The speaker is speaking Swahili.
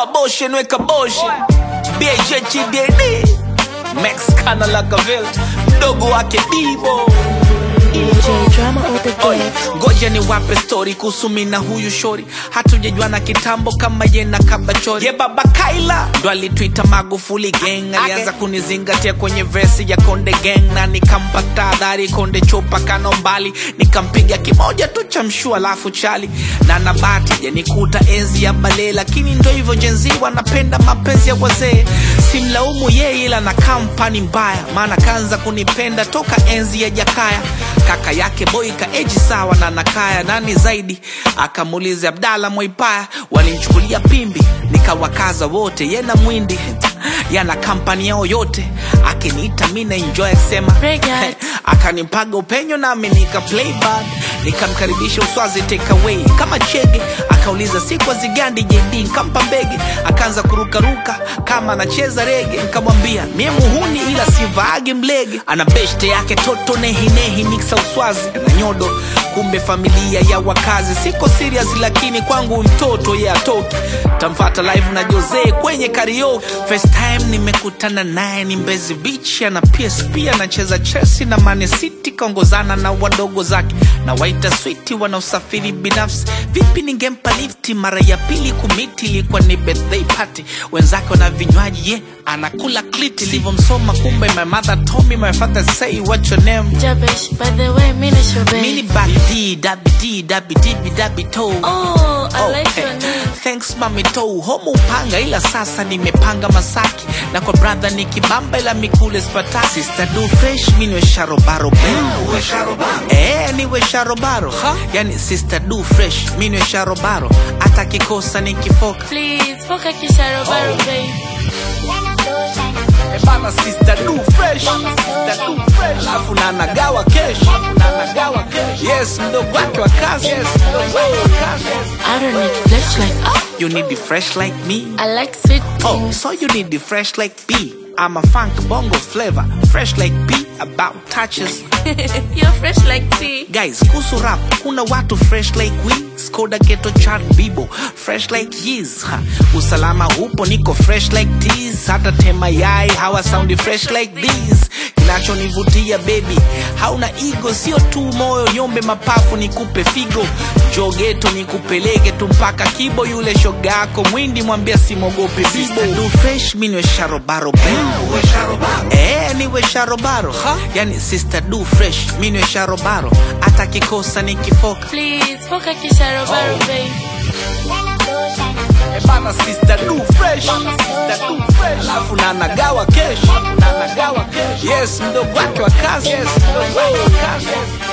toa boshe nweka boshe BHDD Mexicana Lagaville mdogo wake Bibo DJ Drama on the beat. Ngoja ni wape story kuhusu mimi na huyu shori. Hatujajuana kitambo kama ye na kabachori. Ye baba Kaila ndo alituita Magufuli gang. Alianza kunizingatia kwenye verse ya Konde gang. Na nikampa tahadhari Konde chopa kano mbali. Nikampiga kimoja tu cha mshua alafu chali. Na nabati ya nikuta enzi ya bale. Lakini ndo hivyo jenzi wanapenda mapenzi ya wazee. Simlaumu ye ila na kampani mbaya. Maana kanza kunipenda toka enzi ya Jakaya. Kaka yake boy kaeji sawa na nakaya. Nani zaidi akamulize Abdalla Mwaipaya. Walinchukulia pimbi nikawakaza wote. Yena mwindi yana kampani yao yote. Akiniita mina enjoy akisema akanimpaga upenyo nami nika play bad. Nikamkaribisha uswazi take away kama chege. Akauliza siku zigandi JD nikampa mbege. Akaanza kuruka ruka kama anacheza rege. Nikamwambia mimi muhuni ila sivaage mlege. Ana beshte yake toto nehi nehi mixa uswazi na nyodo. Kumbe familia ya wakazi. Siko serious lakini kwangu mtoto ye atoki. Tamfata live na Jose kwenye karaoke. First time nimekutana naye ni Mbezi Beach. Ana PSP anacheza Chelsea na Man City. Kaongozana na wadogo zake na waita sweeti wanaosafiri binafsi. Vipi ningempa lifti mara ya pili kumiti. Ilikuwa ni birthday party. Wenzake wana vinywaji ye anakula kliti. Livomsoma kumbe my mother told me my father say what's your name Jabesh, by the way, mina shobe. Mini Babidi, Dabidi, Dabidi, Dabito. Oh, I like your name. Thanks mami to. Homo upanga ila sasa nimepanga Masaki. Na kwa brother ni kibamba ila mikule spataki. Sister do fresh minwe sharobaro Uwe sharobaro niwe sharobaro yani sister do fresh minwe sharobaro. Ata kikosa ni kifoka. Please, foka kisharobaro, babe. Bana sister do fresh. Sister do fresh. Alafu na nagawa cash. Yes, mdogo wake wa kazi. I don't need flesh like You need the fresh like me. I like sweet things. Oh, so you need the fresh like B. I'm a funk bongo flavor. Fresh like B about touches. You're fresh like tea. Guys, kuhusu rap, kuna watu fresh like we. Skoda Ghetto Chart Bibo, fresh like Yeez. Usalama hupo niko fresh like these. Hata tema yai, how I sound fresh like these. Kinacho nivutia baby, hauna ego. Sio tu moyo yombe mapafu nikupe figo. Jogeto nikupeleke tumpaka Kibo. Yule shogako mwindi mwambia simogope Bibo. Sister do fresh minwe sharobaro baby. Uwe sharobaro niwe sharobaro yani sister do fresh minwe sharobaro. Ata kikosa ni kifoka. Please, foka kisharobaro, babe. Bana sister do fresh. Sister do fresh. Alafu na nagawa cash. Yes, mdogo wake wa kazi.